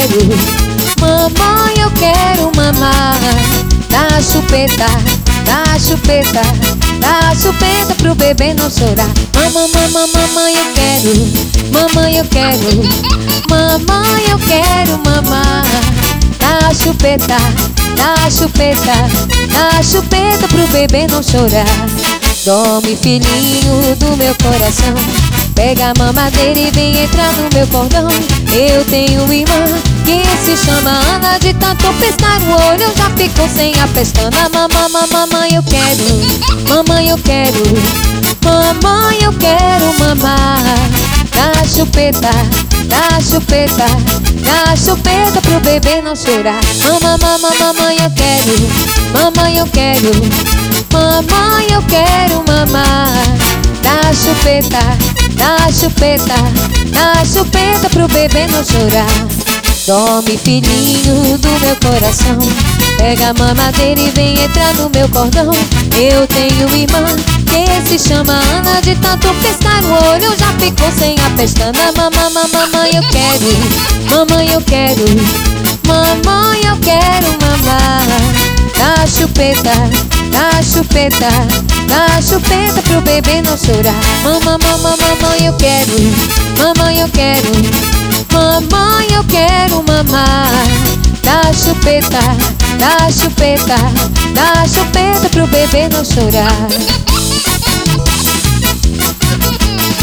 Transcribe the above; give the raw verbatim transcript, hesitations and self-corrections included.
quero, mamãe, eu quero mamar. Dá chupeta, dá chupeta, dá chupeta pro bebê não chorar. Mamãe, mamãe, eu quero, mamãe, eu quero, mamãe, eu quero mamar. Dá chupeta, dá chupeta, dá chupeta pro bebê não chorar. Dorme, filhinho do meu coração, pega a mamadeira e vem entrar no meu cordão. Eu tenho uma irmã que se chama Ana, de tanto piscar o olho já ficou sem a pestana. Mamãe, mamãe, eu quero, mamãe, eu quero, mamãe, eu quero mamar. Dá chupeta, dá chupeta, dá chupeta pro bebê não chorar. Mamãe, mamãe, eu quero, mamãe, eu quero, mamãe, eu quero mamar. Dá chupeta, dá chupeta, dá chupeta pro bebê não chorar. Dorme, filhinho do meu coração, pega a mamadeira e vem entrar no meu cordão. Eu tenho uma irmã que se chama Ana, de tanto piscar o olho já ficou sem a pestana. Mamãe, mamãe, eu quero, mamãe, eu quero, mamãe, eu quero mamar. Dá chupeta, dá chupeta, dá chupeta pro bebê não chorar. Mamãe, mamãe, mamãe, eu quero, mamãe, eu quero, mamãe, eu quero mamar. Dá chupeta, dá chupeta, dá chupeta pro bebê não chorar.